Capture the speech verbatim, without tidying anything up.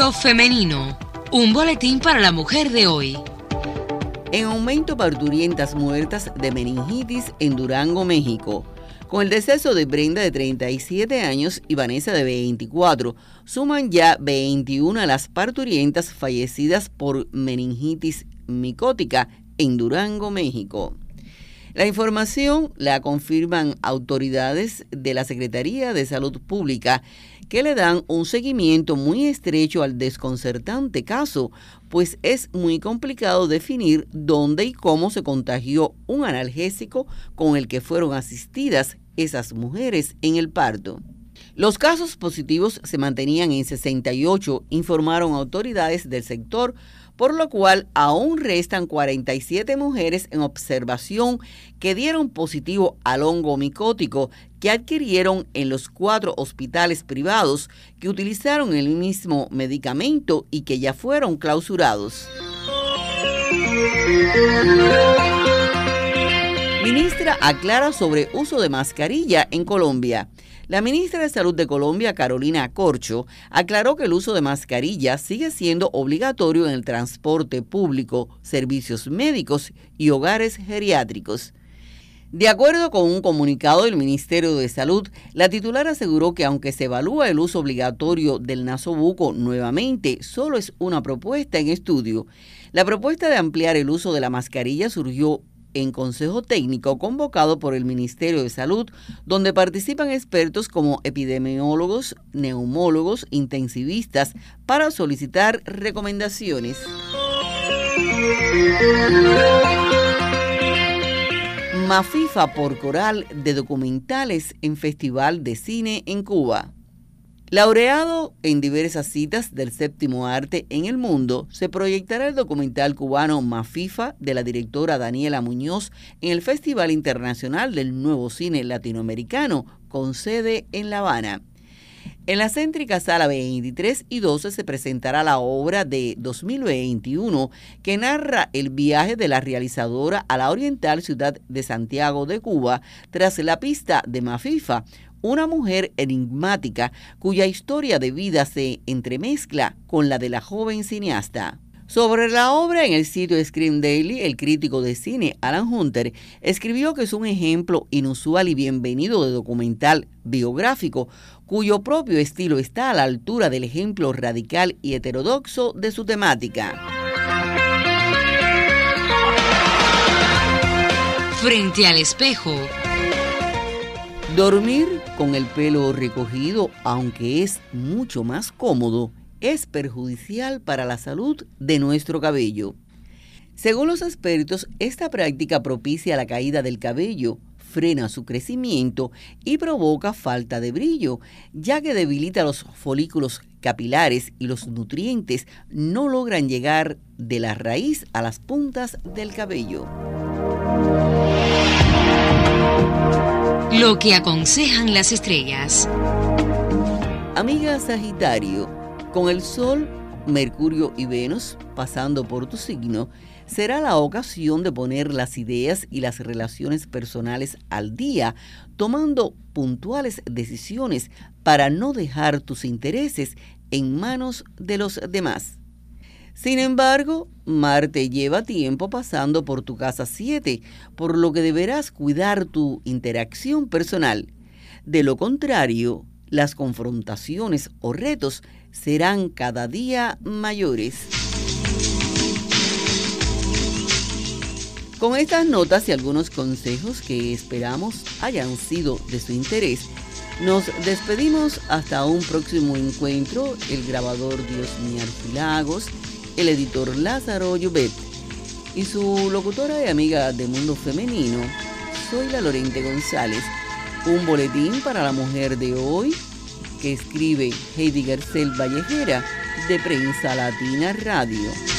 Mundo Femenino, un boletín para la mujer de hoy. En aumento parturientas muertas de meningitis en Durango, México. Con el deceso de Brenda de treinta y siete años y Vanessa de veinticuatro, suman ya veintiuna las parturientas fallecidas por meningitis micótica en Durango, México. La información la confirman autoridades de la Secretaría de Salud Pública, que le dan un seguimiento muy estrecho al desconcertante caso, pues es muy complicado definir dónde y cómo se contagió un analgésico con el que fueron asistidas esas mujeres en el parto. Los casos positivos se mantenían en sesenta y ocho, informaron autoridades del sector, por lo cual aún restan cuarenta y siete mujeres en observación que dieron positivo al hongo micótico que adquirieron en los cuatro hospitales privados que utilizaron el mismo medicamento y que ya fueron clausurados. Ministra aclara sobre uso de mascarilla en Colombia. La ministra de Salud de Colombia, Carolina Corcho, aclaró que el uso de mascarilla sigue siendo obligatorio en el transporte público, servicios médicos y hogares geriátricos. De acuerdo con un comunicado del Ministerio de Salud, la titular aseguró que aunque se evalúa el uso obligatorio del nasobuco nuevamente, solo es una propuesta en estudio. La propuesta de ampliar el uso de la mascarilla surgió en consejo técnico convocado por el Ministerio de Salud, donde participan expertos como epidemiólogos, neumólogos, intensivistas, para solicitar recomendaciones. Mafifa por coral de documentales en Festival de Cine en Cuba. Laureado en diversas citas del séptimo arte en el mundo, se proyectará el documental cubano Mafifa de la directora Daniela Muñoz en el Festival Internacional del Nuevo Cine Latinoamericano, con sede en La Habana. En la céntrica Sala veintitrés y doce se presentará la obra de dos mil veintiuno que narra el viaje de la realizadora a la oriental ciudad de Santiago de Cuba tras la pista de Mafifa, una mujer enigmática cuya historia de vida se entremezcla con la de la joven cineasta. Sobre la obra, en el sitio Screen Daily, el crítico de cine Alan Hunter escribió que es un ejemplo inusual y bienvenido de documental biográfico, cuyo propio estilo está a la altura del ejemplo radical y heterodoxo de su temática. Frente al espejo. Dormir con el pelo recogido, aunque es mucho más cómodo, es perjudicial para la salud de nuestro cabello. Según los expertos, esta práctica propicia la caída del cabello, frena su crecimiento y provoca falta de brillo, ya que debilita los folículos capilares y los nutrientes no logran llegar de la raíz a las puntas del cabello. Lo que aconsejan las estrellas. Amiga Sagitario, con el Sol, Mercurio y Venus pasando por tu signo, será la ocasión de poner las ideas y las relaciones personales al día, tomando puntuales decisiones para no dejar tus intereses en manos de los demás. Sin embargo, Marte lleva tiempo pasando por tu casa siete, por lo que deberás cuidar tu interacción personal. De lo contrario, las confrontaciones o retos serán cada día mayores. Con estas notas y algunos consejos que esperamos hayan sido de su interés, nos despedimos hasta un próximo encuentro. El grabador Diosmi Archilagos, el editor Lázaro Llobet y su locutora y amiga de Mundo Femenino, soy la Lorente González. Un boletín para la mujer de hoy que escribe Heidi Garcel Vallejera de Prensa Latina Radio.